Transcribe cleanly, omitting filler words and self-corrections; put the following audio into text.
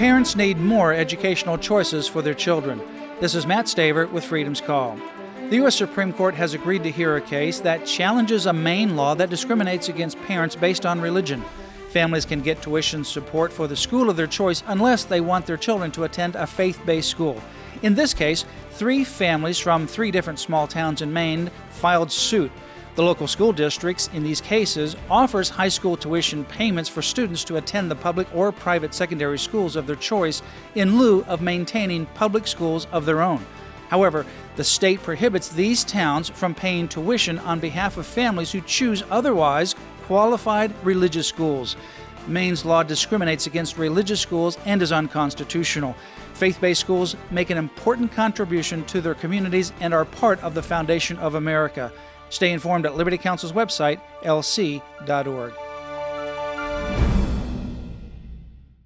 Parents need more educational choices for their children. This is Matt Staver with Freedom's Call. The U.S. Supreme Court has agreed to hear a case that challenges a Maine law that discriminates against parents based on religion. Families can get tuition support for the school of their choice unless they want their children to attend a faith-based school. In this case, 3 families from 3 different small towns in Maine filed suit. The local school districts in these cases offers high school tuition payments for students to attend the public or private secondary schools of their choice in lieu of maintaining public schools of their own. However, the state prohibits these towns from paying tuition on behalf of families who choose otherwise qualified religious schools. Maine's law discriminates against religious schools and is unconstitutional. Faith-based schools make an important contribution to their communities and are part of the foundation of America. Stay informed at Liberty Counsel's website, lc.org.